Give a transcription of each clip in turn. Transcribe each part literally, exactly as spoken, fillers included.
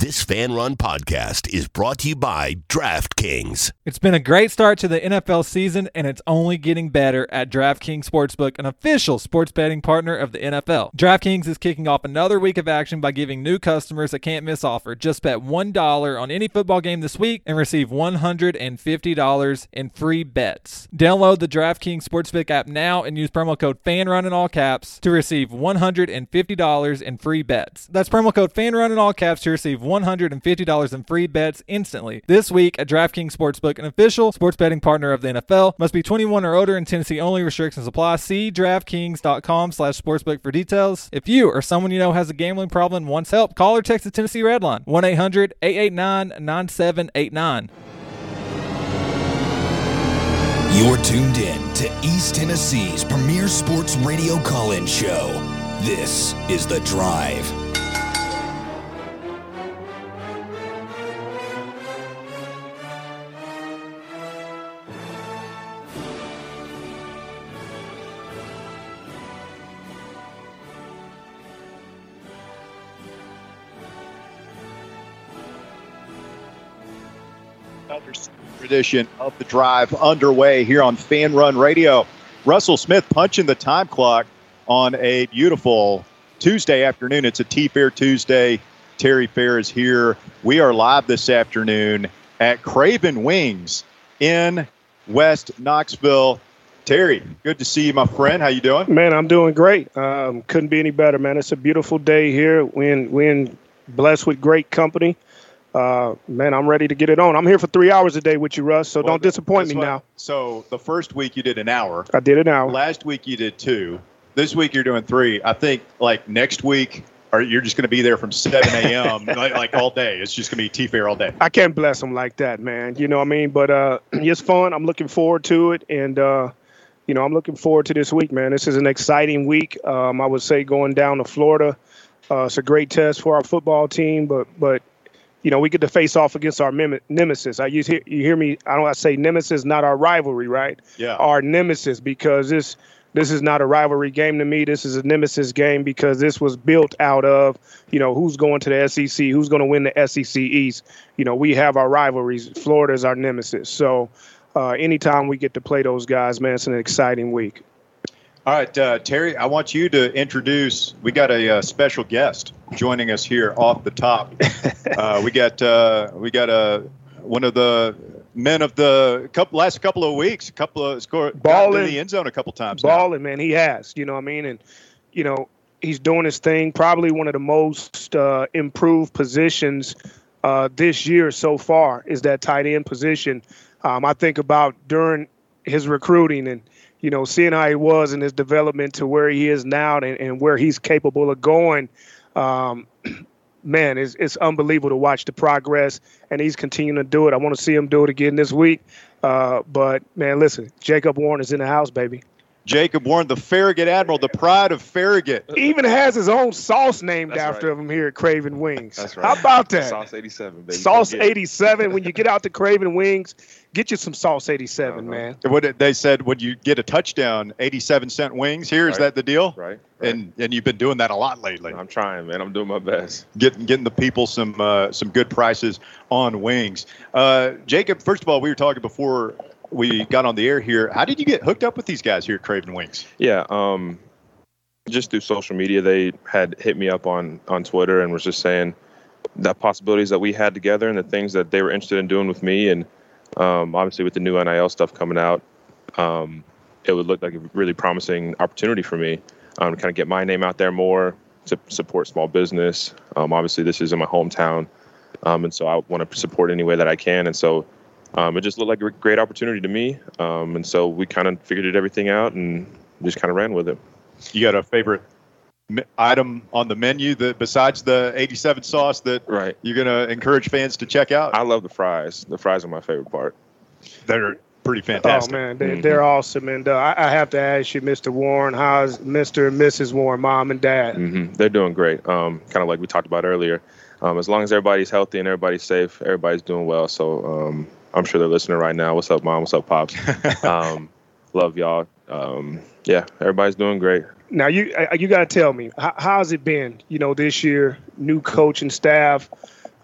This Fan Run podcast is brought to you by DraftKings. It's been a great start to the N F L season, and it's only getting better at DraftKings Sportsbook, an official sports betting partner of the N F L. DraftKings is kicking off another week of action by giving new customers a can't-miss offer. Just bet one dollar on any football game this week and receive one hundred fifty dollars in free bets. Download the DraftKings Sportsbook app now and use promo code FANRUN in all caps to receive one hundred fifty dollars in free bets. That's promo code FANRUN in all caps to receive one hundred fifty dollars in free bets instantly. This week at DraftKings Sportsbook, an official sports betting partner of the N F L. Must be twenty-one or older in Tennessee only. Restrictions apply. See DraftKings.com slash sportsbook for details. If you or someone you know has a gambling problem and wants help, call or text the Tennessee Red Line, one eight hundred eight eight nine nine seven eight nine. You're tuned in to East Tennessee's premier sports radio call-in show. This is The Drive. Another edition of The Drive underway here on Fan Run Radio. Russell Smith punching the time clock on a beautiful Tuesday afternoon. It's a T-Fair Tuesday. Terry Fair is here. We are live this afternoon at Craven Wings in West Knoxville. Terry, good to see you, my friend. How you doing? Man, I'm doing great. Um, couldn't be any better, man. It's a beautiful day here. We're in, we're in blessed with great company. Uh, man, I'm ready to get it on. I'm here for three hours a day with you, Russ, so well, don't disappoint me what, now. So the first week you did an hour. I did an hour. Last week you did two. This week you're doing three. I think, like, next week, or you're just going to be there from seven a.m., like, like all day. It's just going to be T-Fair all day. I can't bless them like that, man. You know what I mean? But uh, it's fun. I'm looking forward to it, and, uh, you know, I'm looking forward to this week, man. This is an exciting week. Um, I would say going down to Florida, uh, it's a great test for our football team, but but – you know, we get to face off against our mem- nemesis. I use you hear me. I don't I say nemesis, not our rivalry, right? Yeah. Our nemesis, because this this is not a rivalry game to me. This is a nemesis game because this was built out of, you know, who's going to the S E C, who's going to win the S E C East. You know, we have our rivalries. Florida is our nemesis. So uh, anytime we get to play those guys, man, it's an exciting week. All right, uh, Terry, I want you to introduce, we got a, uh special guest joining us here off the top. uh, we got uh, we got uh, one of the men of the couple, last couple of weeks, a couple of score, gotten to the end zone a couple times. Balling, man, he has, you know what I mean? And, you know, he's doing his thing, probably one of the most uh, improved positions uh, this year so far is that tight end position. Um, I think about during his recruiting and, you know, seeing how he was in his development to where he is now and, and where he's capable of going, um, man, it's, it's unbelievable to watch the progress, and he's continuing to do it. I want to see him do it again this week. Uh, but, man, listen, Jacob Warren is in the house, baby. Jacob Warren, the Farragut Admiral, the pride of Farragut. He even has his own sauce named That's after right. him here at Craven Wings. That's right. How about that? Sauce eighty-seven, baby. Sauce eighty-seven. When you get out to Craven Wings, get you some Sauce eighty-seven, uh-huh. man. What did they said when you get a touchdown, eighty-seven cent wings here, right. Is that the deal? Right, right. And and you've been doing that a lot lately. I'm trying, man. I'm doing my best. Getting getting the people some uh, some good prices on wings. Uh, Jacob, first of all, we were talking before we got on the air here. How did you get hooked up with these guys here at Craven Wings? Yeah, um, just through social media. They had hit me up on, on Twitter and was just saying the possibilities that we had together and the things that they were interested in doing with me. And um, obviously with the new N I L stuff coming out, um, it would look like a really promising opportunity for me um, to kind of get my name out there more, to support small business. Um, obviously, this is in my hometown, um, and so I want to support any way that I can. And so Um, it just looked like a great opportunity to me, um, and so we kind of figured it everything out and just kind of ran with it. You got a favorite m- item on the menu that besides the eighty-seven sauce that right. you're going to encourage fans to check out? I love the fries. The fries are my favorite part. They're pretty fantastic. Oh, man, they, mm-hmm. they're awesome. And uh, I, I have to ask you, Mister Warren, how's Mister and Missus Warren, mom and dad? Mm-hmm. They're doing great, um, kind of like we talked about earlier. Um, as long as everybody's healthy and everybody's safe, everybody's doing well. So um, I'm sure they're listening right now. What's up, Mom? What's up, Pops? um, love y'all. Um, yeah, everybody's doing great. Now, you you got to tell me, how, how's it been, you know, this year, new coach and staff?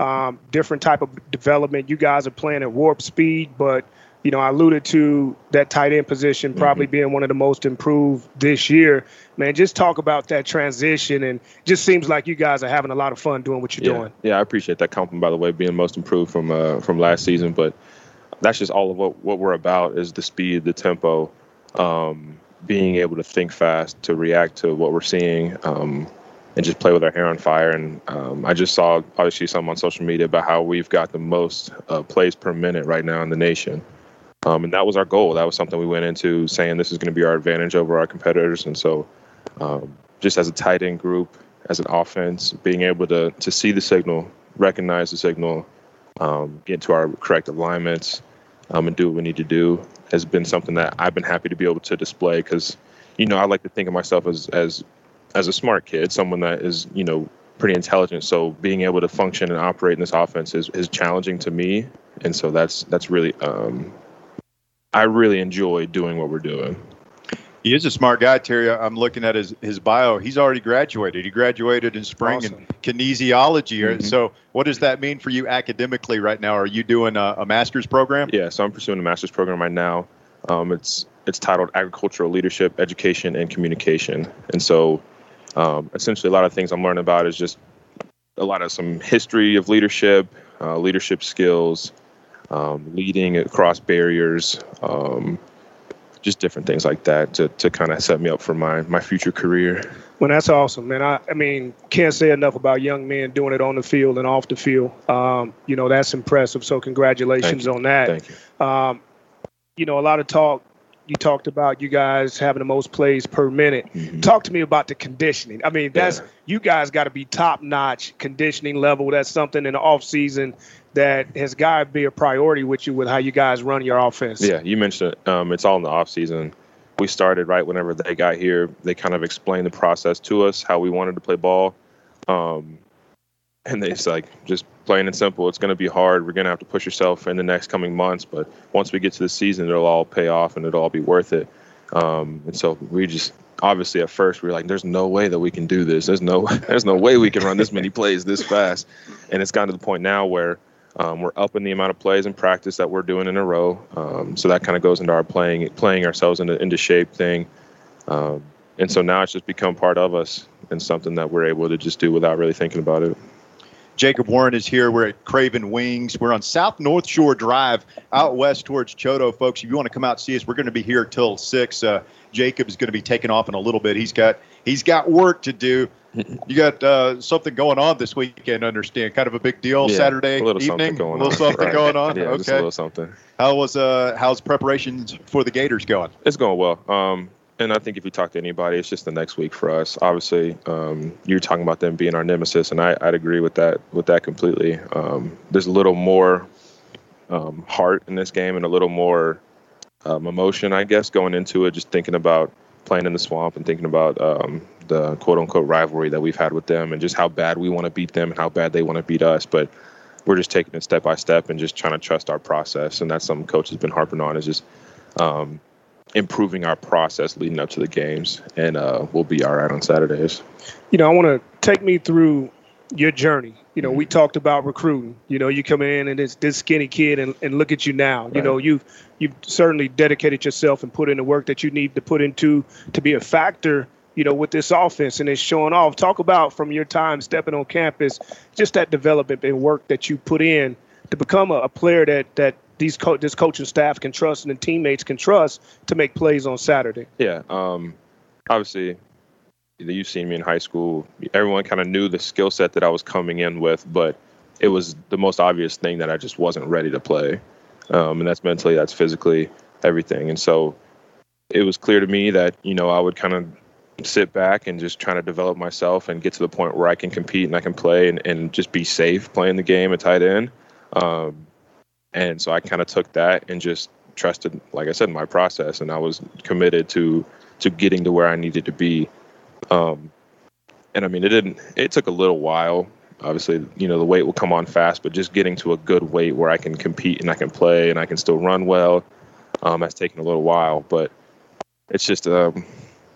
um, different type of development. You guys are playing at warp speed, but, you know, I alluded to that tight end position probably mm-hmm. being one of the most improved this year. Man, just talk about that transition, and just seems like you guys are having a lot of fun doing what you're yeah. doing. Yeah, I appreciate that compliment, by the way, being most improved from uh, from last season. But that's just all of what, what we're about is the speed, the tempo, um, being able to think fast, to react to what we're seeing, um, and just play with our hair on fire. And um, I just saw, obviously, something on social media about how we've got the most uh, plays per minute right now in the nation. Um, and that was our goal. That was something we went into saying this is going to be our advantage over our competitors. And so um, just as a tight end group, as an offense, being able to to see the signal, recognize the signal, um, get to our correct alignments, um, and do what we need to do has been something that I've been happy to be able to display because, you know, I like to think of myself as as as a smart kid, someone that is, you know, pretty intelligent. So being able to function and operate in this offense is, is challenging to me. And so that's that's really um, I really enjoy doing what we're doing. He is a smart guy, Terry. I'm looking at his, his bio. He's already graduated. He graduated in spring awesome. in kinesiology. Mm-hmm. So what does that mean for you academically right now? Are you doing a, a master's program? Yeah, so I'm pursuing a master's program right now. Um, it's it's titled Agricultural Leadership, Education, and Communication. And so um, essentially a lot of things I'm learning about is just a lot of some history of leadership, uh, leadership skills, um, leading across barriers, um, just different things like that to, to kind of set me up for my, my future career. Well, that's awesome, man. I, I mean, can't say enough about young men doing it on the field and off the field. Um, you know, that's impressive. So congratulations on that. Thank you. Um, you know, a lot of talk. You talked about you guys having the most plays per minute. Mm-hmm. Talk to me about the conditioning. I mean, that's yeah. you guys got to be top-notch conditioning level. That's something in the off season that has got to be a priority with you with how you guys run your offense. Yeah, you mentioned it. Um, it's all in the off season. We started right whenever they got here. They kind of explained the process to us, how we wanted to play ball. Um, and it's like, just plain and simple, it's going to be hard. We're going to have to push yourself in the next coming months. But once we get to the season, it'll all pay off and it'll all be worth it. Um, and so we just, obviously at first we were like, there's no way that we can do this. There's no, there's no way we can run this many plays this fast. And it's gotten to the point now where um, we're upping the amount of plays in practice that we're doing in a row. Um, so that kind of goes into our playing, playing ourselves into, into shape thing. Um, and so now it's just become part of us and something that we're able to just do without really thinking about it. Jacob Warren is here. We're at Craven Wings. We're on South North Shore Drive out west towards Choteau, folks. If you want to come out and see us, we're going to be here till six. Uh, Jacob is going to be taking off in a little bit. He's got he's got work to do. You got uh, something going on this weekend, understand? Kind of a big deal yeah, Saturday a little evening? Something going a little on. something right. going on? Yeah, okay. just a little something. How was uh, how's preparations for the Gators going? It's going well. Um, And I think if you talk to anybody, it's just the next week for us. Obviously, um, you're talking about them being our nemesis, and I, I'd agree with that with that completely. Um, there's a little more um, heart in this game and a little more um, emotion, I guess, going into it, just thinking about playing in the swamp and thinking about um, the quote-unquote rivalry that we've had with them and just how bad we want to beat them and how bad they want to beat us. But we're just taking it step by step and just trying to trust our process, and that's something Coach has been harping on is just um, – improving our process leading up to the games, and uh, we'll be all right on Saturdays. You know, I want to take me through your journey. You know, mm-hmm. we talked about recruiting. You know, you come in and this this skinny kid, and, and look at you now. Right. You know, you've you've certainly dedicated yourself and put in the work that you need to put into to be a factor, you know, with this offense, and it's showing off. Talk about from your time stepping on campus, just that development and work that you put in to become a, a player that that these co- this coaching staff can trust and the teammates can trust to make plays on Saturday. Yeah, um, obviously, you've seen me in high school. Everyone kind of knew the skill set that I was coming in with, but it was the most obvious thing that I just wasn't ready to play. Um, and that's mentally, that's physically, everything. And so it was clear to me that, you know, I would kind of sit back and just try to develop myself and get to the point where I can compete and I can play and, and just be safe playing the game at tight end. Um, And so I kind of took that and just trusted, like I said, my process. And I was committed to to getting to where I needed to be. Um, and I mean, it didn't, it took a little while. Obviously, you know, the weight will come on fast, but just getting to a good weight where I can compete and I can play and I can still run well, um, has taken a little while. But it's just, um,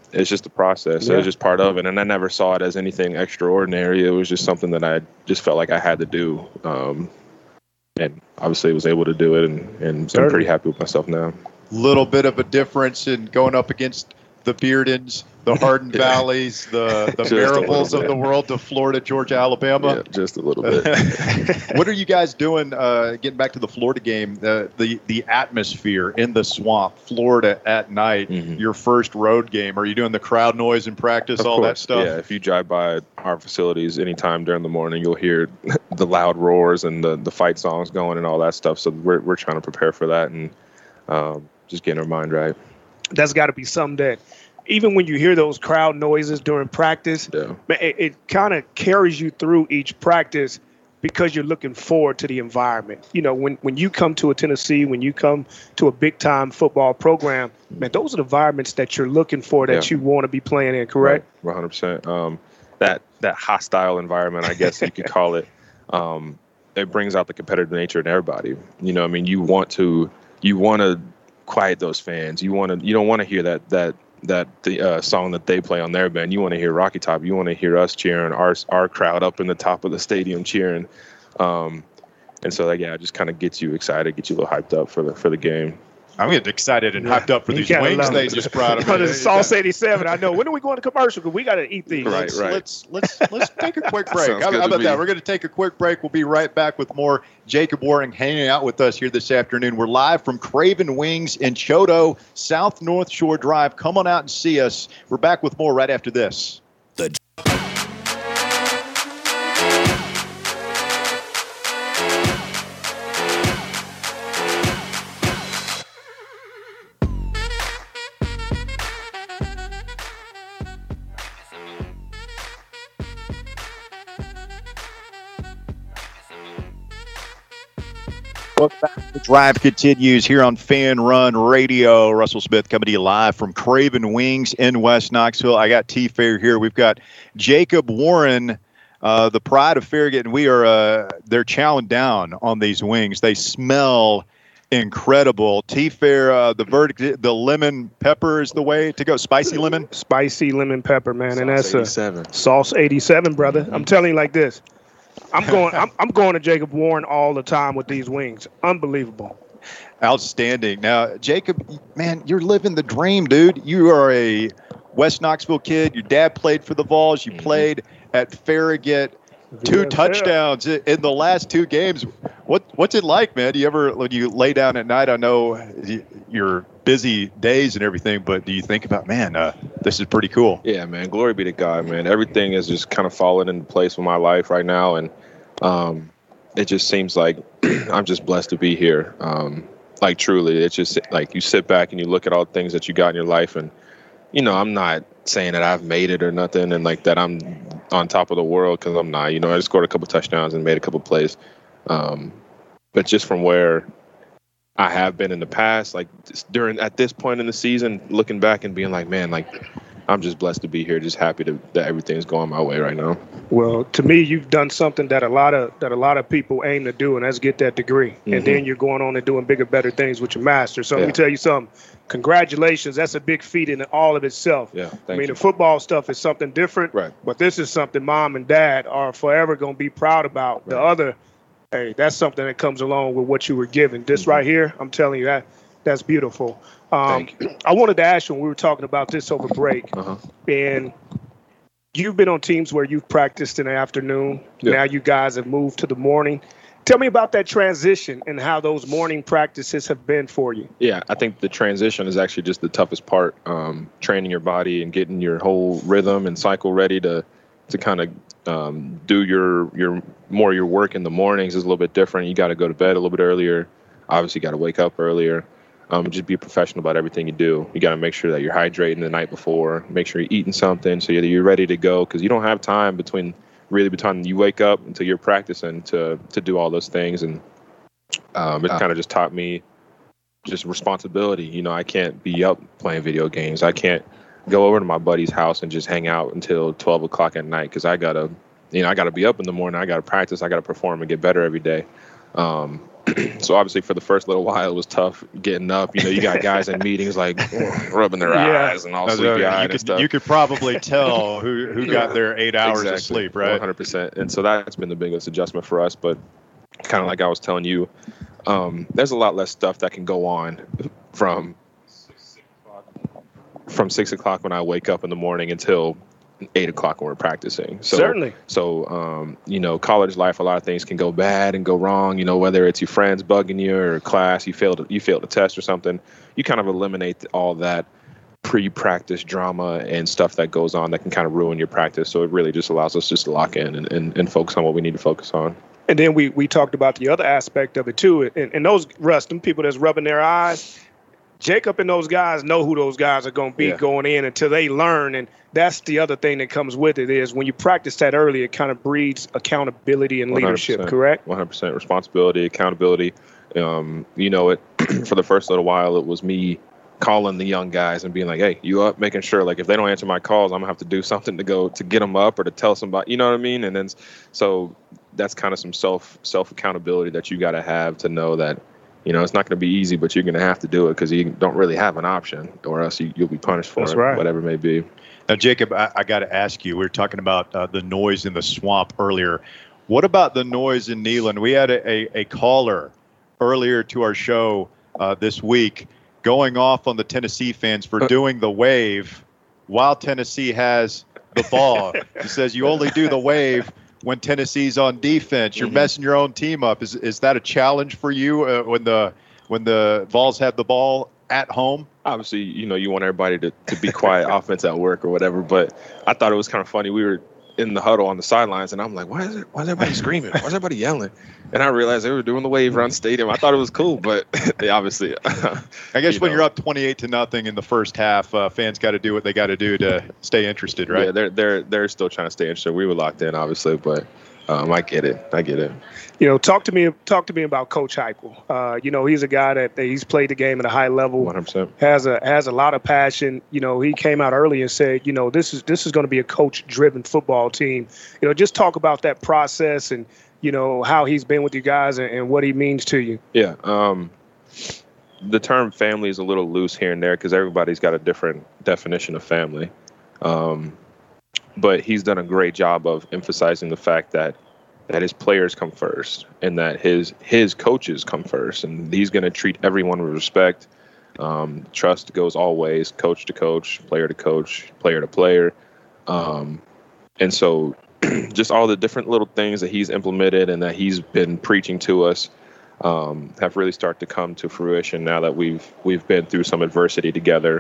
it's just the process. Yeah. It was just part of it. And I never saw it as anything extraordinary. It was just something that I just felt like I had to do. Um, and obviously was able to do it, and, and I'm pretty happy with myself now. Little bit of a difference in going up against the Beardens, the Hardin yeah. Valleys, the, the Maribels of the world, to Florida, Georgia, Alabama. Yeah, just a little bit. What are you guys doing, uh, getting back to the Florida game, the, the, the atmosphere in the swamp, Florida at night, mm-hmm. your first road game? Are you doing the crowd noise in practice, of all course. that stuff? Yeah, if you drive by our facilities anytime during the morning, you'll hear the loud roars and the, the fight songs going and all that stuff. So we're, we're trying to prepare for that and um, just getting our mind right. That's got to be something that, even when you hear those crowd noises during practice, yeah. man, it, it kind of carries you through each practice because you're looking forward to the environment. You know, when, when you come to a Tennessee, when you come to a big-time football program, man, those are the environments that you're looking for, that yeah. you want to be playing in, correct? Right, one hundred percent. Um, that, that hostile environment, I guess you could call it, um, it brings out the competitive nature in everybody. You know, I mean, you want to you want to quiet those fans. You want to you don't want to hear that that that the uh, song that they play on their band. You want to hear Rocky Top. You want to hear us cheering, our our crowd up in the top of the stadium cheering. Um, and so, like, yeah, it just kind of gets you excited, gets you a little hyped up for the for the game. I'm getting excited and yeah. hyped up for these wings they just brought up. But it's Sauce eighty-seven. I know. When are we going to commercial? Because we got to eat these. Right, let's, right. Let's let's let's take a quick break. How, how about that? We're going to take a quick break. We'll be right back with more Jacob Waring hanging out with us here this afternoon. We're live from Craven Wings in Choteau, South North Shore Drive. Come on out and see us. We're back with more right after this. The Welcome back. The drive continues here on Fan Run Radio. Russell Smith coming to you live from Craven Wings in West Knoxville. I got T-Fair here. We've got Jacob Waring, uh, the pride of Farragut, and we are uh, they're chowing down on these wings. They smell incredible. T-Fair, uh, the verdict, the lemon pepper is the way to go. Spicy lemon, spicy lemon pepper, man, Sauce and that's eighty-seven. a Sauce eighty-seven, brother. Mm-hmm. I'm telling you like this. I'm going. I'm, I'm going to Jacob Waring all the time with these wings. Unbelievable. Outstanding. Now, Jacob, man, you're living the dream, dude. You are a West Knoxville kid. Your dad played for the Vols. You played at Farragut. Two yeah, touchdowns yeah. in the last two games. What What's it like, man? Do you ever, when you lay down at night, I know your busy days and everything, but do you think about, man, uh, this is pretty cool? Yeah, man. Glory be to God, man. Everything is just kind of falling into place with my life right now, and um, it just seems like I'm just blessed to be here. Um, like, truly, it's just like you sit back and you look at all the things that you got in your life, and, you know, I'm not saying that I've made it or nothing and, like, that I'm on top of the world, because I'm not. You know, I just scored a couple touchdowns and made a couple plays. Um, but just from where I have been in the past, like during at this point in the season, looking back and being like, man, like I'm just blessed to be here, just happy to, that everything's going my way right now. Well, to me, you've done something that a lot of that a lot of people aim to do, and that's get that degree. Mm-hmm. And then you're going on and doing bigger, better things with your master. So yeah. let me tell you something. Congratulations. That's a big feat in all of itself. Yeah, I mean, you. the football stuff is something different, right? But this is something mom and dad are forever going to be proud about. Right. The other, hey, that's something that comes along with what you were given. This mm-hmm. right here, I'm telling you, that that's beautiful. Um, I wanted to ask you when we were talking about this over break, uh-huh. and you've been on teams where you've practiced in the afternoon. Yeah. Now you guys have moved to the morning. Tell me about that transition and how those morning practices have been for you. Yeah, I think the transition is actually just the toughest part. Um, training your body and getting your whole rhythm and cycle ready to to kind of um, do your your more your work in the mornings is a little bit different. You got to go to bed a little bit earlier. Obviously, got to wake up earlier. Um, just be professional about everything you do. You got to make sure that you're hydrating the night before. Make sure you're eating something so you're ready to go, because you don't have time between really between you wake up until you're practicing to to do all those things. And um, it kind of just taught me just responsibility. You know, I can't be up playing video games. I can't go over to my buddy's house and just hang out until twelve o'clock at night, because I gotta, you know, I gotta be up in the morning. I gotta practice. I gotta perform and get better every day. Um, so obviously for the first little while, it was tough getting up. You know, you got guys in meetings like rubbing their Yeah. eyes and all No, sleepy you eyed and could, stuff. you could probably tell who, who got their eight hours exactly. of sleep, right? one hundred percent. And so that's been the biggest adjustment for us. But kind of like I was telling you, um, there's a lot less stuff that can go on from from six o'clock when I wake up in the morning until eight o'clock when we're practicing. So, Certainly. So, um, you know, college life, a lot of things can go bad and go wrong. You know, whether it's your friends bugging you or class, you failed, you failed a test or something. You kind of eliminate all that pre-practice drama and stuff that goes on that can kind of ruin your practice. So it really just allows us just to lock in and, and, and focus on what we need to focus on. And then we we talked about the other aspect of it too. And, and those Russ, them people that's rubbing their eyes, Jacob and those guys know who those guys are going to be Yeah. going in until they learn. And that's the other thing that comes with it is when you practice that early, it kind of breeds accountability and leadership, one hundred percent. correct? one hundred percent responsibility, accountability. Um, you know, it for the first little while, it was me calling the young guys and being like, hey, you up? Making sure, like, if they don't answer my calls, I'm going to have to do something to go to get them up or to tell somebody, you know what I mean? And then so that's kind of some self self accountability that you got to have to know that, you know, it's not going to be easy, but you're going to have to do it because you don't really have an option or else you, you'll be punished for That's it, right. whatever it may be. Now, Jacob, I, I got to ask you, we were talking about uh, the noise in the swamp earlier. What about the noise in Neyland? We had a, a, a caller earlier to our show uh, this week going off on the Tennessee fans for doing the wave while Tennessee has the ball. He says you only do the wave when Tennessee's on defense. You're mm-hmm. messing your own team up. Is is that a challenge for you uh, when the when the Vols have the ball at home? Obviously, you know, you want everybody to, to be quiet offense at work or whatever, but I thought it was kind of funny. We were in the huddle on the sidelines, and I'm like, why is it, why is everybody screaming? Why is everybody yelling? And I realized they were doing the wave around the stadium. I thought it was cool, but they obviously. I guess you when know. you're up twenty-eight to nothing in the first half, uh, fans got to do what they got to do to stay interested, right? Yeah, they're they're they're still trying to stay interested. We were locked in, obviously, but um, I get it. I get it. You know, talk to me talk to me about Coach Heupel. Uh, you know, he's a guy that, that he's played the game at a high level. one hundred percent. Has a has a lot of passion. You know, he came out early and said, you know, this is this is going to be a coach-driven football team. You know, just talk about that process and, you know, how he's been with you guys and, and what he means to you. Yeah. Um, the term family is a little loose here and there because everybody's got a different definition of family. Um, but he's done a great job of emphasizing the fact that that his players come first and that his his coaches come first. And he's going to treat everyone with respect. Um, trust goes always, coach to coach, player to coach, player to player. Um, and so just all the different little things that he's implemented and that he's been preaching to us um, have really started to come to fruition now that we've we've been through some adversity together.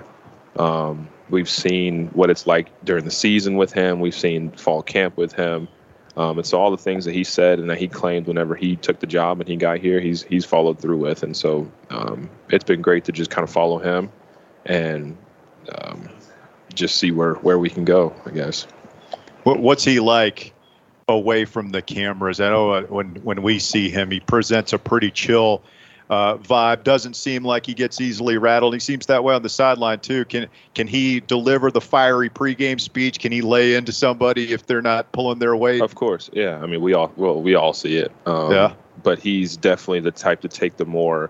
Um, we've seen what it's like during the season with him. We've seen fall camp with him. Um, and so all the things that he said and that he claimed whenever he took the job and he got here, he's he's followed through with. And so um, it's been great to just kind of follow him and um, just see where, where we can go, I guess. What's he like away from the cameras? I know uh, when when we see him, he presents a pretty chill uh, vibe. Doesn't seem like he gets easily rattled. He seems that way on the sideline too. Can can he deliver the fiery pregame speech? Can he lay into somebody if they're not pulling their weight? Of course, yeah. I mean, we all well, we all see it. Um, yeah. But he's definitely the type to take the more.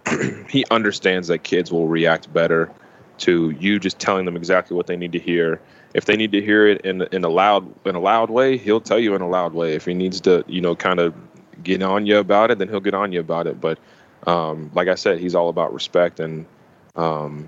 He understands that kids will react better to you just telling them exactly what they need to hear. If they need to hear it in in a loud in a loud way, he'll tell you in a loud way. If he needs to, you know, kind of get on you about it, then he'll get on you about it. But um, like I said, he's all about respect, and um,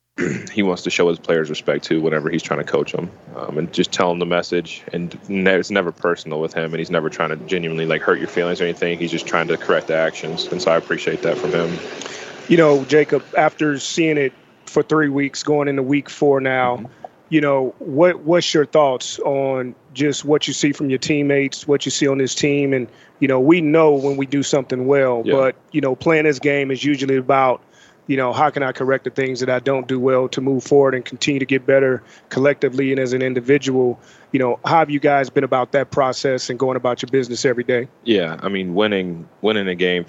he wants to show his players respect too whenever he's trying to coach them, um, and just tell them the message. And ne- it's never personal with him, and he's never trying to genuinely like hurt your feelings or anything. He's just trying to correct the actions, and so I appreciate that from him. You know, Jacob, after seeing it for three weeks, going into week four now. Mm-hmm. You know, what what's your thoughts on just what you see from your teammates, what you see on this team? And, you know, we know when we do something well, yeah. but, you know, playing this game is usually about, you know, how can I correct the things that I don't do well to move forward and continue to get better collectively and as an individual. You know, how have you guys been about that process and going about your business every day? Yeah, I mean, winning winning a game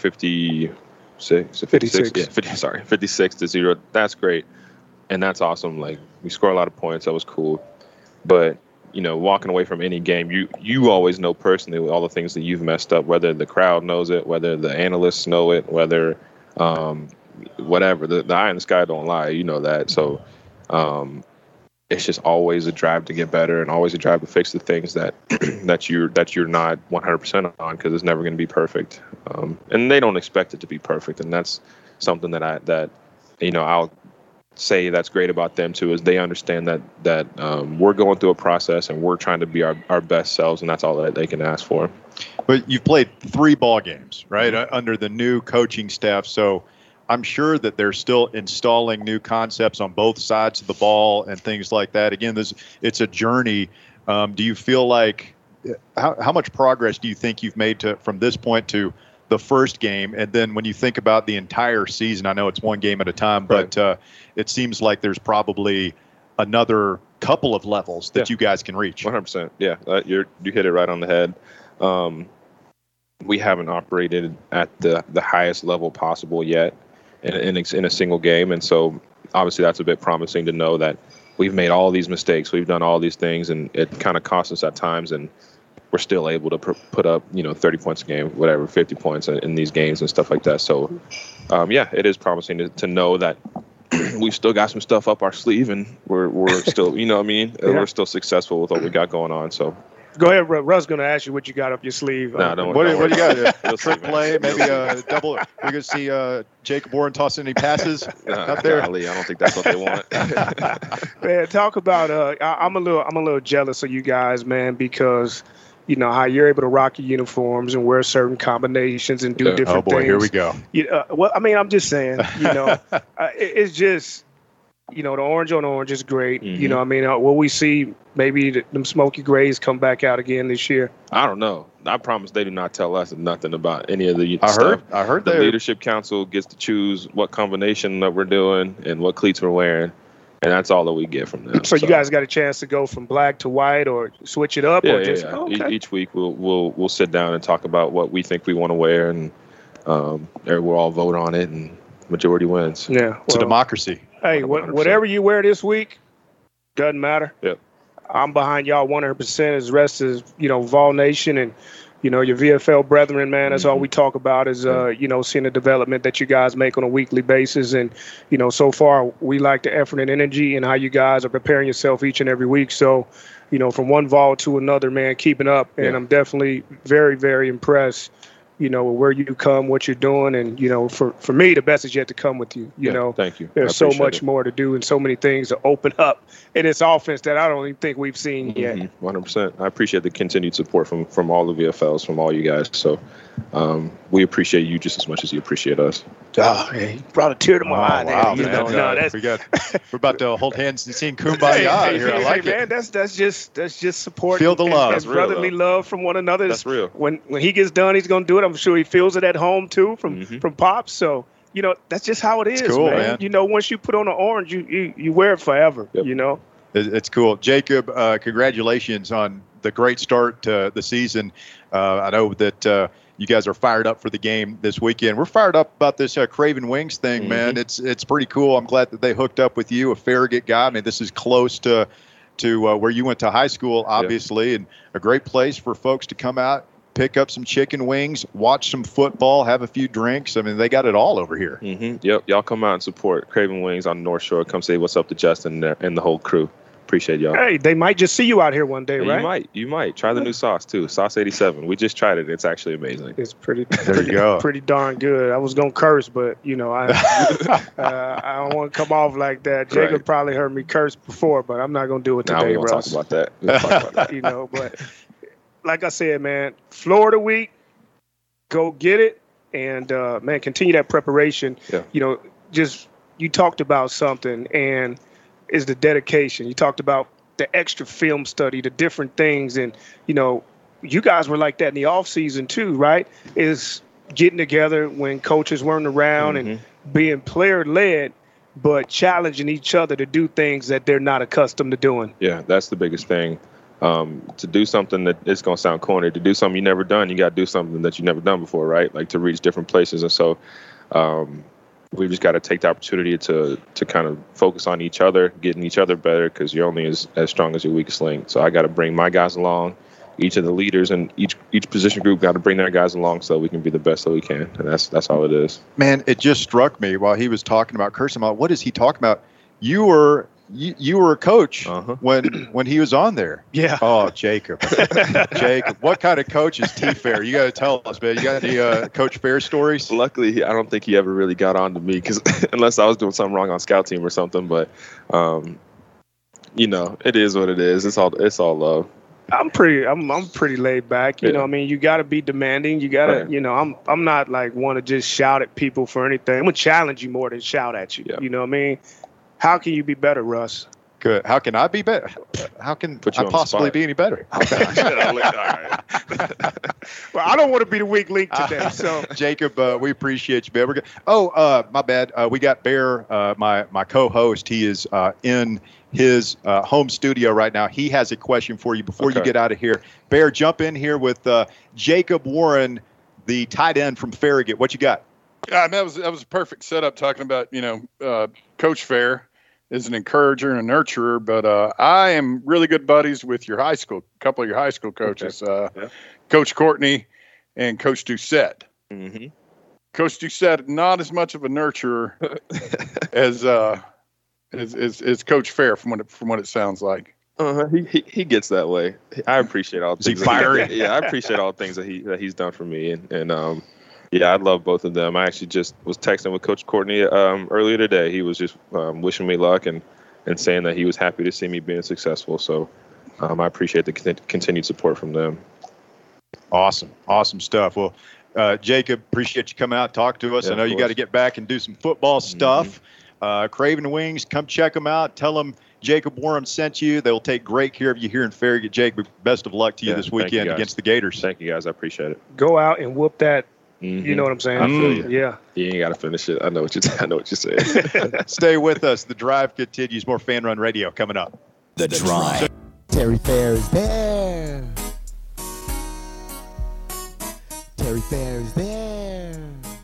fifty-six, fifty-six, yeah, fifty, sorry, fifty-six to zero, that's great. And that's awesome. Like, we score a lot of points. That was cool. But you know, walking away from any game, you you always know personally all the things that you've messed up, whether the crowd knows it, whether the analysts know it, whether um, whatever. The, the eye in the sky don't lie. You know that. So um, it's just always a drive to get better and always a drive to fix the things that that you're that you're not one hundred percent on, because it's never going to be perfect. Um, and they don't expect it to be perfect, and that's something that I that you know I'll say that's great about them too, is they understand that that um, we're going through a process and we're trying to be our, our best selves, and that's all that they can ask for. But you've played three ball games, right, mm-hmm. under the new coaching staff, so I'm sure that they're still installing new concepts on both sides of the ball and things like that. Again, this it's a journey. Um, do you feel like how how much progress do you think you've made to from this point to the first game? And then when you think about the entire season, I know it's one game at a time, but right. uh, it seems like there's probably another couple of levels that yeah. you guys can reach. one hundred percent. Yeah, uh, you're, you hit it right on the head. Um, we haven't operated at the, the highest level possible yet in, in, in a single game. And so obviously that's a bit promising to know that we've made all these mistakes. We've done all these things, and it kind of costs us at times. And we're still able to pr- put up, you know, thirty points a game, whatever, fifty points in, in these games and stuff like that. So, um, yeah, it is promising to, to know that we've still got some stuff up our sleeve, and we're we're still, you know what I mean? Yeah. We're still successful with what we got going on. So. Go ahead, Russ. Going to ask you what you got up your sleeve. Nah, don't what, don't what do you got? We'll Trick play, maybe a double. We're going to see uh, Jacob Warren tossing any passes nah, out there. Golly, I don't think that's what they want. Man, talk about. Uh, I, I'm a little. I'm a little jealous of you guys, man, because you know how you're able to rock your uniforms and wear certain combinations and do Yeah. different Oh boy, things. here we go. You, uh, well, I mean, I'm just saying. You know, uh, it, it's just. You know, the orange on orange is great. Mm-hmm. You know, I mean, uh, will we see maybe the, them smoky grays come back out again this year? I don't know. I promise they do not tell us nothing about any of the I stuff. heard. I heard The that. leadership council gets to choose what combination that we're doing and what cleats we're wearing, and that's all that we get from them. So, you guys got a chance to go from black to white or switch it up? yeah, or yeah, just, yeah. oh, E- okay. Each week we'll we'll we'll sit down and talk about what we think we want to wear, and um, and we'll all vote on it, and majority wins. Yeah. It's a well, democracy. Hey, what, whatever you wear this week, doesn't matter. Yep. I'm behind y'all one hundred percent. As rest is, you know, Vol Nation and, you know, your V F L brethren, man. That's Mm-hmm. all we talk about is, uh, you know, seeing the development that you guys make on a weekly basis. And, you know, so far we like the effort and energy and how you guys are preparing yourself each and every week. So, you know, from one Vol to another, man, keeping up. And Yeah. I'm definitely very, very impressed, you know, where you come, what you're doing. And, you know, for, for me, the best is yet to come with you. You Yeah, know, thank you. I there's so appreciate much it. more to do and so many things to open up in this offense that I don't even think we've seen yet. Mhm, one hundred percent. I appreciate the continued support from from all the V F Ls, from all you guys. So um, we appreciate you just as much as you appreciate us. Oh, man, you brought a tear to my eye there. wow, you man. know, Uh, no, that's we got, we're about to hold hands and sing Kumbaya hey, out hey, here. I hey, like hey, it. man, that's that's just that's just support. Feel the and, love. and That's real brotherly love. love from one another. That's real. When when he gets done, he's gonna do it. I'm sure he feels it at home too from Mhm. from Pops. So you know that's just how it is, cool, man. man. You know, once you put on the orange, you you, you wear it forever. Yep. You know. It- It's cool. Jacob, uh, congratulations on the great start to the season. Uh, I know that uh, you guys are fired up for the game this weekend. We're fired up about this uh, Craven Wings thing, Mhm. man. It's it's pretty cool. I'm glad that they hooked up with you, a Farragut guy. I mean, this is close to to uh, where you went to high school, obviously, and a great place for folks to come out, pick up some chicken wings, watch some football, have a few drinks. I mean, they got it all over here. Mm-hmm. Yep. Y'all come out and support Craven Wings on North Shore. Come say what's up to Justin and the, and the whole crew. Appreciate y'all. Hey, they might just see you out here one day, Yeah, right? You might. You might. Try the new sauce, too. Sauce eighty-seven. We just tried it. It's actually amazing. It's pretty, There pretty, you go. pretty darn good. I was gonna curse, but you know, I uh, I don't want to come off like that. Jacob Right. probably heard me curse before, but I'm not gonna do it Now today, we won't talk Russ. about that. We'll talk about that. You know, but like I said, man, Florida week, go get it, and uh, man, continue that preparation. Yeah. You know, just you talked about something, and is the dedication. You talked about the extra film study, the different things, and you know, you guys were like that in the off season too, right? Is getting together when coaches weren't around Mm-hmm. and being player led, but challenging each other to do things that they're not accustomed to doing. Yeah, that's the biggest thing. Um, to do something that it's going to sound corny, to do something you never done, you got to do something that you never done before, right? Like to reach different places. And so um, we've just got to take the opportunity to to kind of focus on each other, getting each other better, because you're only as, as strong as your weakest link. So I got to bring my guys along. Each of the leaders and each each position group got to bring their guys along so we can be the best that we can, and that's that's all it is. Man, it just struck me while he was talking about Kirsten. What is he talking about? You were you, you were a coach uh-huh. when when he was on there. Yeah. Oh, Jacob, Jacob, what kind of coach is T Fair? You got to tell us, man. You got any uh, Coach Fair stories? Luckily, I don't think he ever really got on to me, because unless I was doing something wrong on scout team or something. But um, you know, it is what it is. It's all it's all love. I'm pretty, I'm, I'm pretty laid back. You yeah. know, I mean, you got to be demanding. You got to, right. you know, I'm, I'm not like want to just shout at people for anything. I'm gonna challenge you more than shout at you. Yeah. You know what I mean? How can you be better, Russ? Good. How can I be better? How can I possibly be any better? Well, I don't want to be the weak link today. So, Jacob, uh, we appreciate you, man. We're good. Oh, uh, my bad. Uh, we got Bear, uh, my my co-host. He is uh, in his uh, home studio right now. He has a question for you before okay. you get out of here. Bear, jump in here with uh, Jacob Warren, the tight end from Farragut. What you got? Yeah, I mean, that was that was a perfect setup. Talking about you know uh, Coach Fair is an encourager and a nurturer, but uh, I am really good buddies with your high school, a couple of your high school coaches, okay. uh, yeah. Coach Courtney and Coach Doucette. Mm-hmm. Coach Doucette, not as much of a nurturer as, uh, as, as as Coach Fair, from what it, from what it sounds like. Uh-huh. He, he he gets that way. I appreciate all the things. Is he fiery? He, yeah, I appreciate all the things that he that he's done for me, and and um. Yeah, I love both of them. I actually just was texting with Coach Courtney um, earlier today. He was just um, wishing me luck and, and saying that he was happy to see me being successful. So um, I appreciate the con- continued support from them. Awesome. Awesome stuff. Well, uh, Jacob, appreciate you coming out, talk to us. Yeah, I know you got to get back and do some football stuff. Mm-hmm. Uh, Craven Wings, come check them out. Tell them Jacob Warren sent you. They will take great care of you here in Farragut. Jacob, best of luck to you yeah, this weekend you against the Gators. Thank you, guys. I appreciate it. Go out and whoop that. Mm-hmm. You know what I'm saying? I feel you. Yeah. You ain't got to finish it. I know what you're. I know what you're saying. Stay with us. The Drive continues. More Fan Run Radio coming up. The Drive. Terry Fair is there. Terry Fair is there.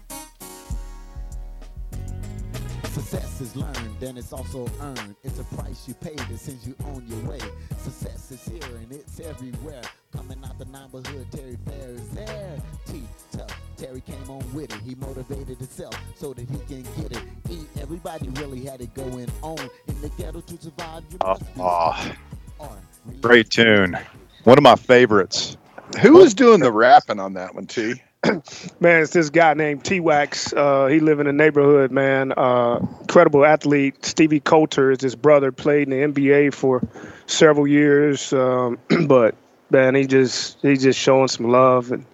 Success is learned and it's also earned. It's a price you pay that sends you on your way. Success is here and it's everywhere. Coming out the neighborhood, Terry Fair is there. T-Tough, Terry came on with it. He motivated himself so that he can get it. E, everybody really had it going on. In the ghetto to survive, you oh, must be oh. Great tune. One of my favorites. Who was doing the rapping on that one, T? Man, it's this guy named T-Wax. Uh, he live in the neighborhood, man. Uh, incredible athlete. Stevie Coulter is his brother. Played in the N B A for several years. Um, but, man, he just he just showing some love. And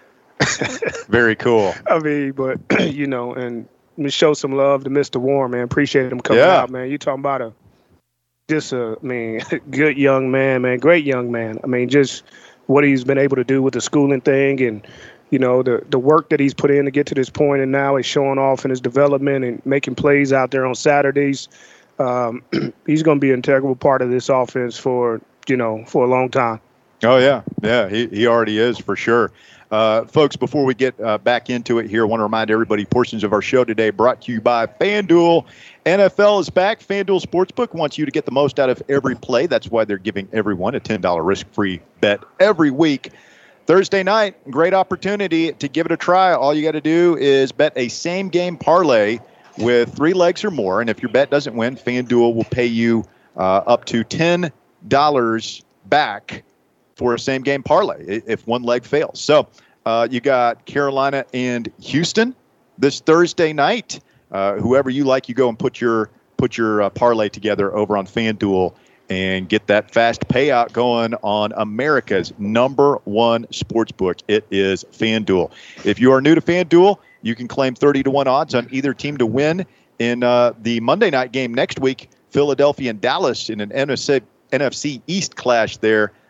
very cool. I mean, but, you know, and we show some love to Mister Warren, man. Appreciate him coming yeah. out, man. You talking about a just a, I mean, good young man, man. Great young man. I mean, just what he's been able to do with the schooling thing and, you know, the, the work that he's put in to get to this point, and now he's showing off in his development and making plays out there on Saturdays. Um, he's going to be an integral part of this offense for, you know, for a long time. Oh, yeah. Yeah, he, he already is for sure. Uh, folks, before we get uh, back into it here, I want to remind everybody portions of our show today brought to you by FanDuel. N F L is back. FanDuel Sportsbook wants you to get the most out of every play. That's why they're giving everyone a ten dollars risk-free bet every week. Thursday night, great opportunity to give it a try. All you got to do is bet a same-game parlay with three legs or more, and if your bet doesn't win, FanDuel will pay you uh, up to ten dollars back for a same-game parlay if one leg fails. So uh, you got Carolina and Houston this Thursday night. Uh, whoever you like, you go and put your put your uh, parlay together over on FanDuel and get that fast payout going on America's number one sports book. It is FanDuel. If you are new to FanDuel, you can claim thirty to one odds on either team to win in uh, the Monday night game next week, Philadelphia and Dallas in an N F C East clash there.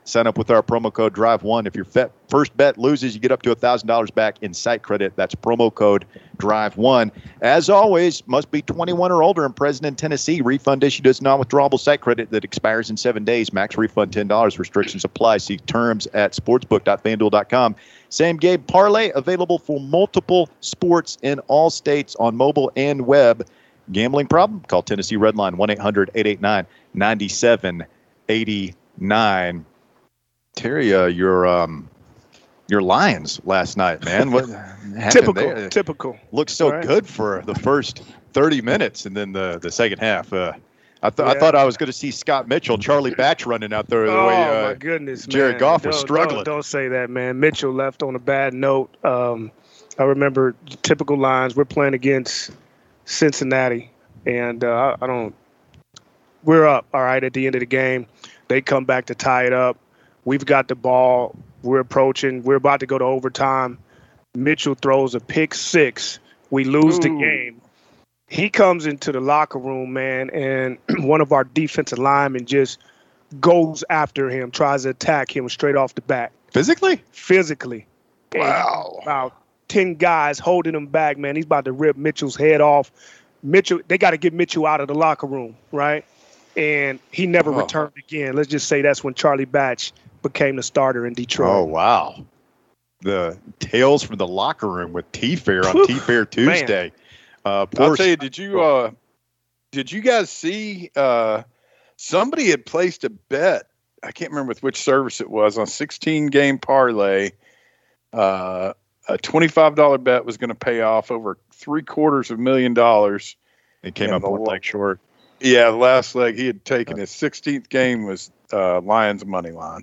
Sign up with our promo code drive one. If your fet- first bet loses, you get up to one thousand dollars back in site credit. That's promo code drive one. As always, must be twenty-one or older and present in Tennessee. Refund issued as non-withdrawable site credit that expires in seven days. Max refund ten dollars. Restrictions apply. See terms at sportsbook dot fanduel dot com. Same game parlay available for multiple sports in all states on mobile and web. Gambling problem? Call Tennessee Redline one eight hundred eight eight nine nine seven eight nine. Terry, uh, your um, your Lions last night, man. What happened Typical, there? typical. Looked so Right. good for the first thirty minutes, and then the, the second half. Uh, I, th- Yeah. I thought I was going to see Scott Mitchell, Charlie Batch running out there the oh, way uh, my goodness, Jared man. Goff was Don't- struggling. Don't, don't say that, man. Mitchell left on a bad note. Um, I remember typical lines. We're playing against Cincinnati, and uh, I, I don't – we're up, all right, at the end of the game. They come back to tie it up. We've got the ball. We're approaching. We're about to go to overtime. Mitchell throws a pick six. We lose the Ooh. game. He comes into the locker room, man, and one of our defensive linemen just goes after him, tries to attack him straight off the bat, Physically? physically. And Wow. about ten guys holding him back, man. He's about to rip Mitchell's head off. Mitchell, they got to get Mitchell out of the locker room, right? And he never Oh. returned again. Let's just say that's when Charlie Batch became the starter in Detroit. Oh, wow. The tales from the locker room with T-Fair on Whew, T-Fair Tuesday. Uh, poor I'll tell you, did you uh, did you guys see uh, somebody had placed a bet? I can't remember with which service it was on sixteen game parlay. Uh, a twenty-five dollar bet was going to pay off over three quarters of a million dollars. It came and up the one lo- leg short. Yeah, the last leg he had taken his sixteenth game was uh, Lions money line.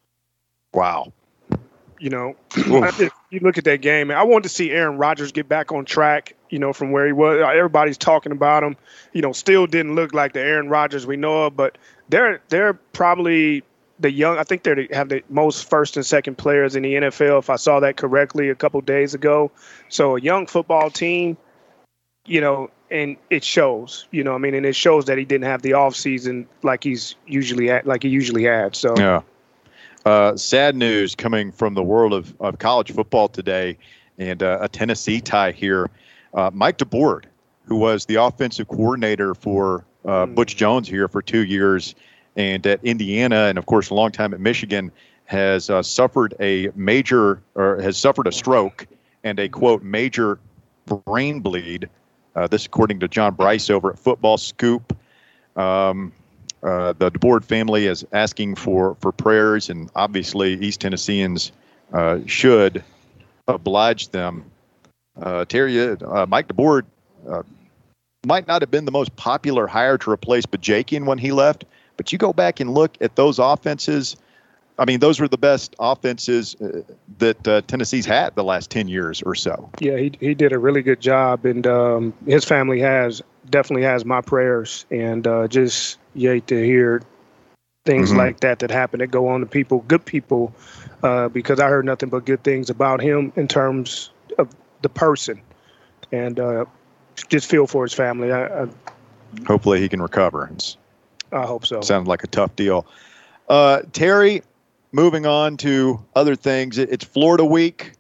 Wow. You know, I just, you look at that game, and I wanted to see Aaron Rodgers get back on track, you know, from where he was. Everybody's talking about him. You know, still didn't look like the Aaron Rodgers we know of, but they're they're probably the young. I think they have the most first and second players in the N F L, if I saw that correctly a couple days ago. So a young football team, you know, and it shows. You know, I mean, and it shows that he didn't have the offseason like he's usually had, like he usually had. So Yeah. Uh, sad news coming from the world of, of college football today, and uh, a Tennessee tie here. Uh, Mike DeBoard, who was the offensive coordinator for uh, Butch Jones here for two years, and at Indiana, and of course a long time at Michigan, has uh, suffered a major or has suffered a stroke and a quote major brain bleed. Uh, this according to John Bryce over at Football Scoop. Um, Uh, the DeBoard family is asking for, for prayers, and obviously East Tennesseans uh, should oblige them. Uh, Terry, uh, Mike DeBoard uh, might not have been the most popular hire to replace Bajakian when he left, but you go back and look at those offenses. I mean, those were the best offenses uh, that uh, Tennessee's had the last ten years or so. yeah, he he did a really good job, and um, his family has definitely has my prayers, and uh, just yay to hear things Mhm. like that that happen that go on to people, good people, uh, because I heard nothing but good things about him in terms of the person, and uh, just feel for his family. I, I, Hopefully he can recover. It's, I hope so. sounded like a tough deal. Uh, Terry, moving on to other things. It- It's Florida week.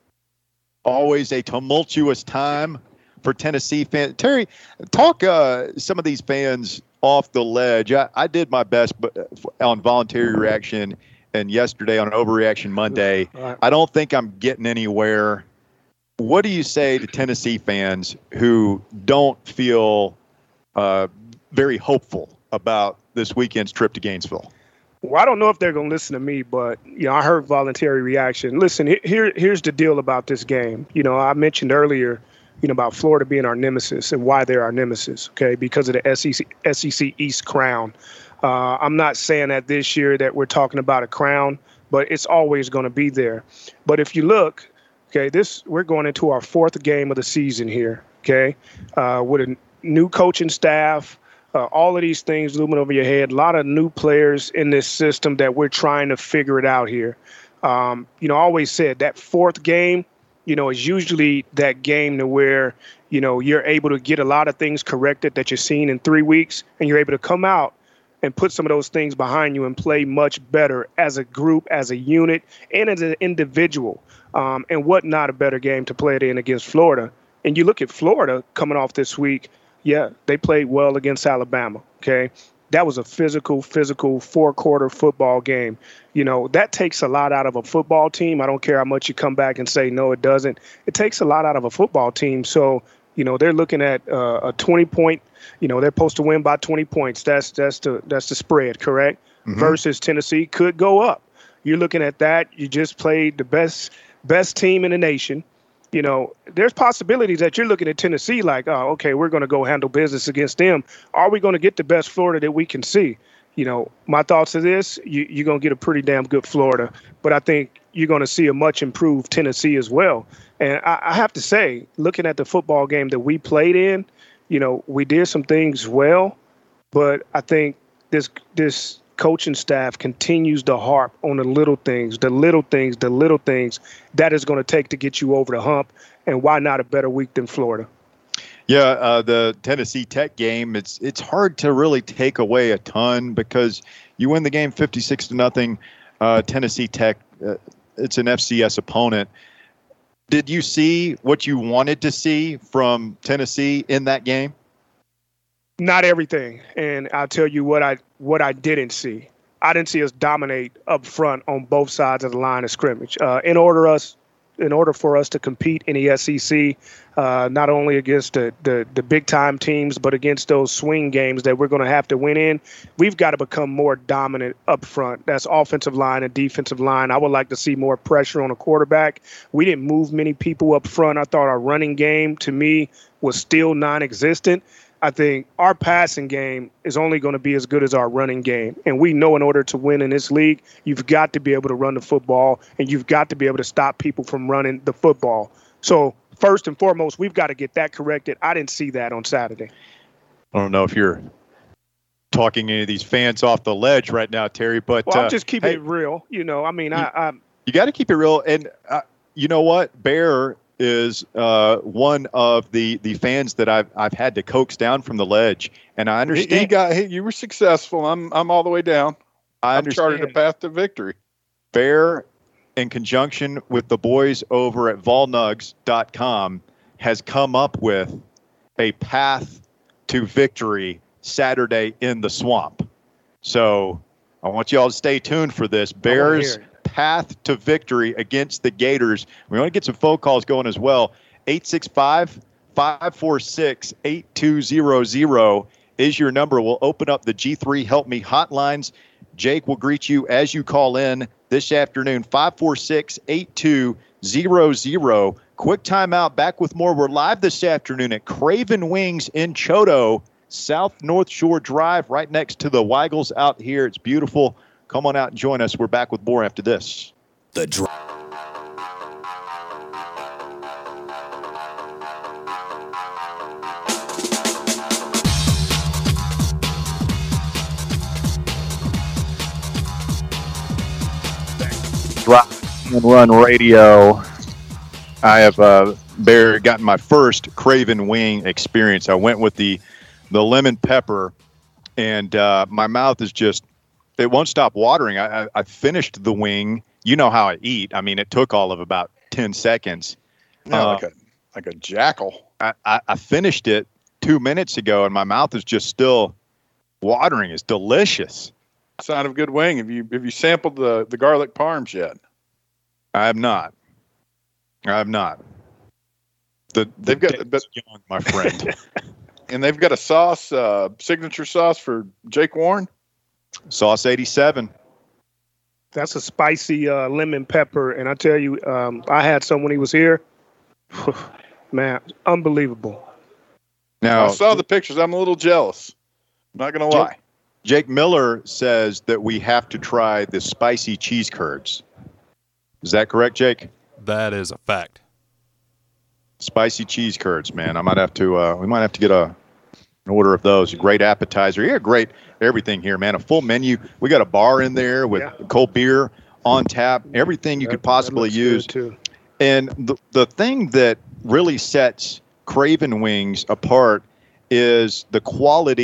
Always a tumultuous time for Tennessee fans. Terry, talk uh, some of these fans off the ledge. I, I did my best but, uh, on voluntary reaction and yesterday on Overreaction Monday. Right. I don't think I'm getting anywhere. What do you say to Tennessee fans who don't feel uh, very hopeful about this weekend's trip to Gainesville? Well, I don't know if they're going to listen to me, but, you know, I heard voluntary reaction. Listen, he- here, here's the deal about this game. You know, I mentioned earlier, you know, about Florida being our nemesis and why they're our nemesis, okay, because of the S E C, S E C East crown. Uh, I'm not saying that this year that we're talking about a crown, but it's always going to be there. But if you look, okay, this we're going into our fourth game of the season here, okay, uh, with a new coaching staff, Uh, all of these things looming over your head, a lot of new players in this system that we're trying to figure it out here. Um, you know, I always said that fourth game, you know, is usually that game to where, you know, you're able to get a lot of things corrected that you're seeing in three weeks and you're able to come out and put some of those things behind you and play much better as a group, as a unit, and as an individual. Um, and what not a better game to play it in against Florida. And you look at Florida coming off this week, yeah, they played well against Alabama, okay? That was a physical, physical four-quarter football game. You know, that takes a lot out of a football team. I don't care how much you come back and say, no, it doesn't. It takes a lot out of a football team. So, you know, they're looking at uh, a twenty-point, you know, they're supposed to win by twenty points. That's that's the that's the spread, correct? Mm-hmm. Versus Tennessee could go up. You're looking at that. You just played the best best team in the nation. You know, there's possibilities that you're looking at Tennessee like, oh, okay, we're going to go handle business against them. Are we going to get the best Florida that we can see? You know, my thoughts of this, you, you're going to get a pretty damn good Florida. But I think you're going to see a much improved Tennessee as well. And I, I have to say, looking at the football game that we played in, you know, we did some things well. But I think this this coaching staff continues to harp on the little things, the little things, the little things that is going to take to get you over the hump. And why not a better week than Florida? Yeah, uh, the Tennessee Tech game, it's it's hard to really take away a ton because you win the game fifty-six to nothing. Uh, Tennessee Tech, uh, it's an F C S opponent. Did you see what you wanted to see from Tennessee in that game? Not everything. And I'll tell you what I what I didn't see. I didn't see us dominate up front on both sides of the line of scrimmage. Uh, in order us, in order for us to compete in the S E C, uh, not only against the, the the big time teams, but against those swing games that we're going to have to win in, we've got to become more dominant up front. That's offensive line and defensive line. I would like to see more pressure on a quarterback. We didn't move many people up front. I thought our running game, to me, was still non-existent. I think our passing game is only going to be as good as our running game. And we know in order to win in this league, you've got to be able to run the football and you've got to be able to stop people from running the football. So first and foremost, we've got to get that corrected. I didn't see that on Saturday. I don't know if you're talking any of these fans off the ledge right now, Terry, but well, I'm uh, just keeping hey, it real. You know, I mean, you, I, I you got to keep it real. And uh, you know what? Bear is uh, one of the, the fans that I've I've had to coax down from the ledge, and I understand. He, he got he, you were successful. I'm I'm all the way down. I I've understand. charted a path to victory. Bear, in conjunction with the boys over at vol nugs dot com, has come up with a path to victory Saturday in the swamp. So I want you all to stay tuned for this. Bears path to victory against the Gators. We want to get some phone calls going as well. eight six five, five four six, eight two zero zero is your number. We'll open up the G three Help Me hotlines. Jake will greet you as you call in this afternoon. five four six, eight two zero zero. Quick timeout. Back with more. We're live this afternoon at Craven Wings in Choteau, South North Shore Drive, right next to the Weigels out here. It's beautiful. Come on out and join us. We're back with more after this. The Drive. Drive and Run Radio. I have uh, Bear gotten my first Craven Wing experience. I went with the the lemon pepper, and uh, my mouth is just, it won't stop watering. I, I, I finished the wing. You know how I eat. I mean, it took all of about ten seconds. Yeah, uh, like a like a jackal. I, I, I finished it two minutes ago, and my mouth is just still watering. It's delicious. Sign of good wing. Have you have you sampled the, the garlic parms yet? I have not. I have not. The, the They've got the, but, young, my friend. And they've got a sauce, uh, signature sauce for Jake Warren. Sauce eighty-seven. That's a spicy uh, lemon pepper. And I tell you, um, I had some when he was here. Man, unbelievable. Now, I saw the pictures. I'm a little jealous. Not going to lie. Jake, Jake Miller says that we have to try the spicy cheese curds. Is that correct, Jake? That is a fact. Spicy cheese curds, man. I might have to. Uh, we might have to get a an order of those. A great appetizer. Yeah, great everything here, man. A full menu. We got a bar in there with yeah. cold beer on tap. Everything you that, could possibly use. Too. And the the thing that really sets Craven Wings apart is the quality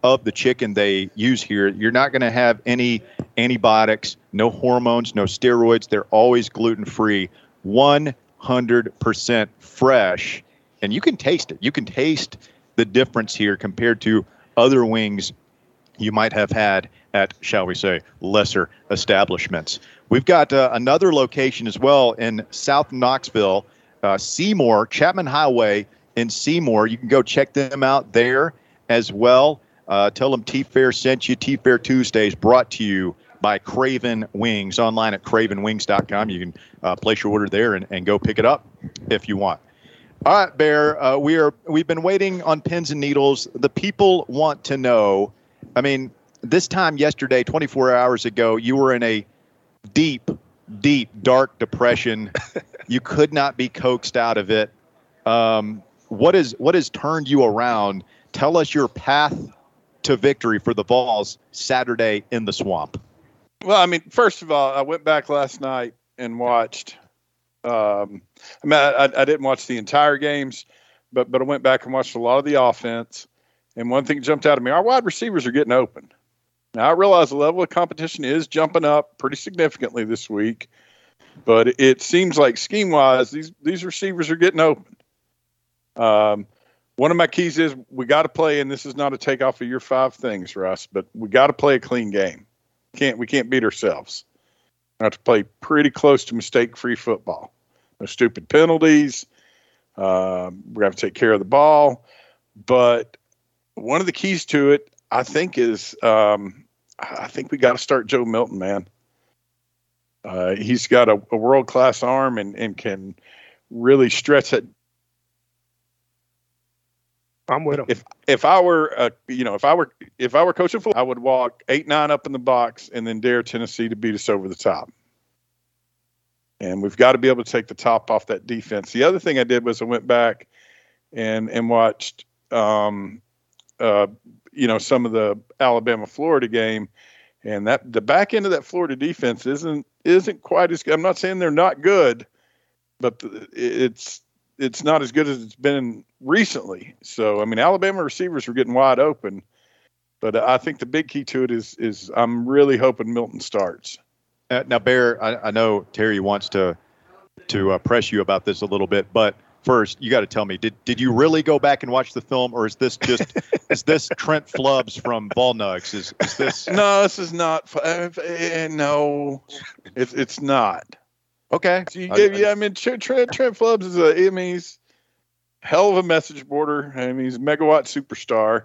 of the chicken they use here. You're not going to have any antibiotics, no hormones, no steroids. They're always gluten-free, one hundred percent fresh, and you can taste it. You can taste the difference here compared to other wings you might have had at, shall we say, lesser establishments. We've got uh, another location as well in South Knoxville, uh, Seymour, Chapman Highway in Seymour. You can go check them out there as well. Uh, tell them T-Fair sent you. T-Fair Tuesdays brought to you by Craven Wings. Online at craven wings dot com. You can uh, place your order there and, and go pick it up if you want. All right, Bear, uh, we are, we've been waiting on pins and needles. The people want to know, I mean, this time yesterday, twenty-four hours ago, you were in a deep, deep, dark depression. You could not be coaxed out of it. Um, what is what has turned you around? Tell us your path to victory for the Vols Saturday in the Swamp. Well, I mean, first of all, I went back last night and watched. Um, I mean, I, I didn't watch the entire games, but but I went back and watched a lot of the offense. And one thing jumped out at me: our wide receivers are getting open. Now, I realize the level of competition is jumping up pretty significantly this week, but it seems like scheme-wise, these these receivers are getting open. Um, one of my keys is we got to play, and this is not a takeoff of your five things, Russ, but we got to play a clean game. Can't we can't beat ourselves. We have to play pretty close to mistake-free football. No stupid penalties. Um, we have to take care of the ball. But one of the keys to it, I think, is um, I think we got to start Joe Milton, man. Uh, he's got a, a world-class arm and, and can really stretch it. I'm with him. If if I were, uh, you know, if I were if I were coaching football, I would walk eight nine up in the box and then dare Tennessee to beat us over the top. And we've got to be able to take the top off that defense. The other thing I did was I went back and and watched, um, uh, you know, some of the Alabama Florida game, and that the back end of that Florida defense isn't isn't quite as good. I'm not saying they're not good, but the, it's it's not as good as it's been recently. So, I mean, Alabama receivers were getting wide open, but I think the big key to it is, is I'm really hoping Milton starts. Uh, now, Bear, I, I know Terry wants to to uh, press you about this a little bit, but first, you got to tell me, did did you really go back and watch the film, or is this just is this Trent Flubbs from Ball Nugs? Is is this? No, this is not. Uh, no, it's it's not. Okay. So you give, yeah, I mean, Trent, Trent, Trent Flubbs is a, I mean, he's hell of a message boarder. I mean, he's a megawatt superstar.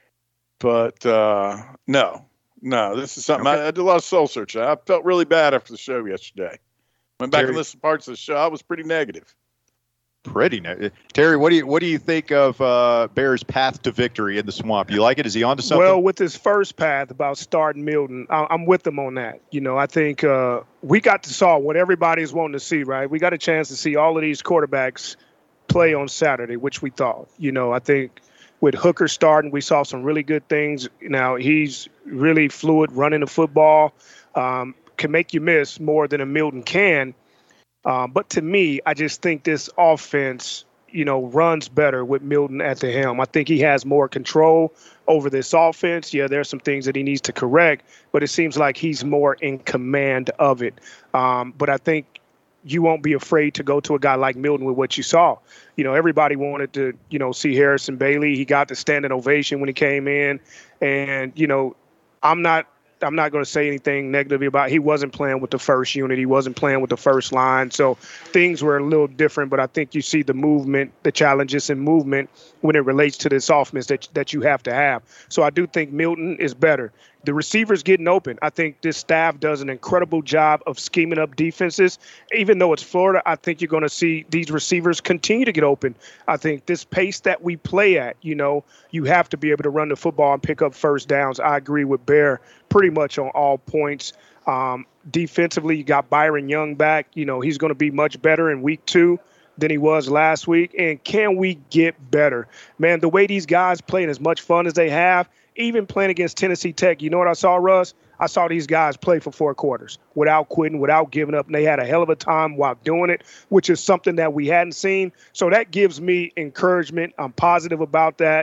But uh, no, no, this is something. Okay. I, I did a lot of soul searching. I felt really bad after the show yesterday. Went back Terry, and listened to parts of the show. I was pretty negative. Pretty negative. Terry, what do you what do you think of uh, Bear's path to victory in the Swamp? You like it? Is he onto something? Well, with his first path about starting Milton, I, I'm with him on that. You know, I think uh, we got to saw what everybody's wanting to see, right? We got a chance to see all of these quarterbacks play on Saturday, which we thought. You know, I think with Hooker starting, we saw some really good things. Now, he's really fluid running the football, um, can make you miss more than a Milton can. Um, but to me, I just think this offense, you know, runs better with Milton at the helm. I think he has more control over this offense. Yeah, there's some things that he needs to correct, but it seems like he's more in command of it. Um, but I think you won't be afraid to go to a guy like Milton with what you saw. You know, everybody wanted to, you know, see Harrison Bailey. He got the standing ovation when he came in. And, you know, I'm not I'm not going to say anything negatively about it. He wasn't playing with the first unit. He wasn't playing with the first line. So things were a little different, but I think you see the movement, the challenges in movement when it relates to this offense that, that you have to have. So I do think Milton is better. The receivers getting open. I think this staff does an incredible job of scheming up defenses. Even though it's Florida, I think you're going to see these receivers continue to get open. I think this pace that we play at, you know, you have to be able to run the football and pick up first downs. I agree with Bear pretty much on all points. Um, defensively, you got Byron Young back. You know, he's going to be much better in week two than he was last week. And can we get better? Man, the way these guys play and as much fun as they have, even playing against Tennessee Tech, you know what I saw, Russ? I saw these guys play for four quarters without quitting, without giving up, and they had a hell of a time while doing it, which is something that we hadn't seen. So that gives me encouragement. I'm positive about that.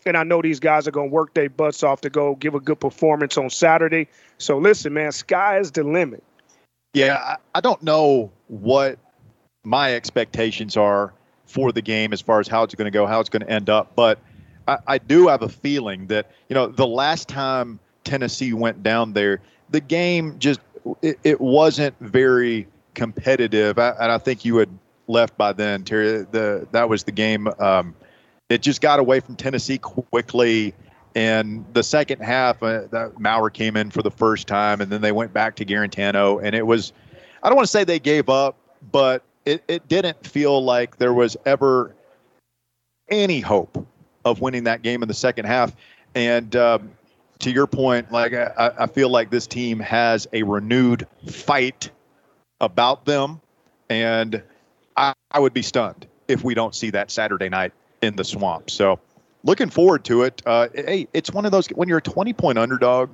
And I know these guys are going to work their butts off to go give a good performance on Saturday. So listen, man, sky is the limit. Yeah, I, I don't know what my expectations are for the game as far as how it's going to go, how it's going to end up. But I, I do have a feeling that, you know, the last time Tennessee went down there, the game just it, it wasn't very competitive. I, and I think you had left by then, Terry. The that was the game. Um, it just got away from Tennessee quickly. And the second half, uh, that Maurer came in for the first time, and then they went back to Garantano. And it was, I don't want to say they gave up, but it, it didn't feel like there was ever any hope of winning that game in the second half. And um, to your point, like I, I feel like this team has a renewed fight about them. And I, I would be stunned if we don't see that Saturday night in the Swamp. So looking forward to it. Uh, hey, it's one of those, when you're a twenty-point underdog,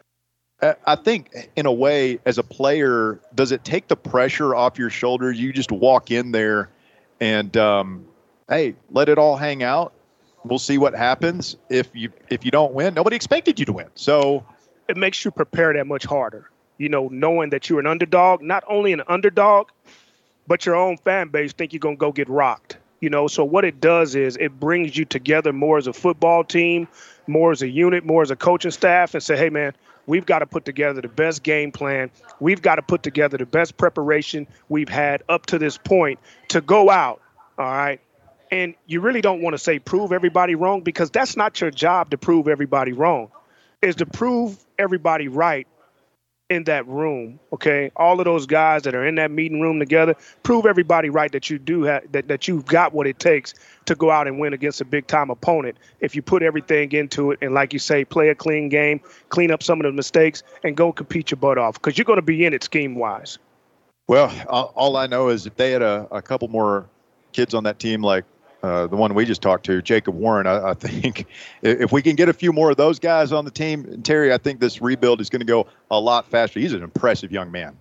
I think in a way, as a player, does it take the pressure off your shoulders? You just walk in there and, um, hey, let it all hang out. We'll see what happens. If you if you don't win, nobody expected you to win. So it makes you prepare that much harder. You know, knowing that you're an underdog, not only an underdog, but your own fan base think you're going to go get rocked. You know, so what it does is it brings you together more as a football team, more as a unit, more as a coaching staff, and say, hey, man, we've got to put together the best game plan. We've got to put together the best preparation we've had up to this point to go out, all right? And you really don't want to say prove everybody wrong, because that's not your job to prove everybody wrong. It's to prove everybody right in that room, okay? All of those guys that are in that meeting room together, prove everybody right that you do have that, that you've got what it takes to go out and win against a big-time opponent if you put everything into it and, like you say, play a clean game, clean up some of the mistakes, and go compete your butt off, because you're going to be in it scheme-wise. Well, all I know is if they had a, a couple more kids on that team like Uh, the one we just talked to, Jacob Warren, I, I think if we can get a few more of those guys on the team, Terry, I think this rebuild is going to go a lot faster. He's an impressive young man.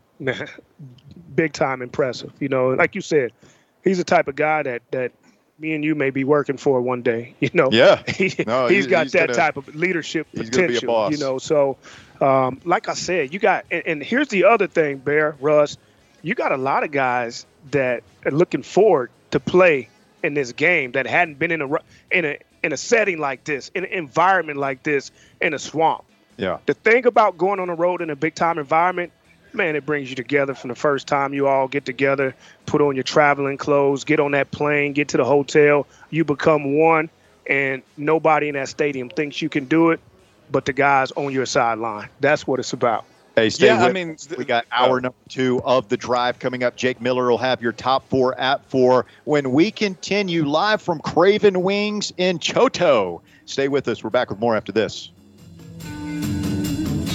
Big time impressive. You know, like you said, he's the type of guy that, that me and you may be working for one day. You know, yeah, he, no, he's got he's that gonna, type of leadership he's potential. Be a boss. You know, so um, like I said, you got, and, and here's the other thing, Bear, Russ, you got a lot of guys that are looking forward to play in this game that hadn't been in a in a in a setting like this, in an environment like this, in a swamp. Yeah. The thing about going on the road in a big time environment, man, it brings you together from the first time you all get together, put on your traveling clothes, get on that plane, get to the hotel, you become one, and nobody in that stadium thinks you can do it, but the guys on your sideline. That's what it's about. Hey, stay yeah, with I mean, we got hour number two of the drive coming up. Jake Miller will have your top four at four when we continue live from Craven Wings in Choteau. Stay with us. We're back with more after this.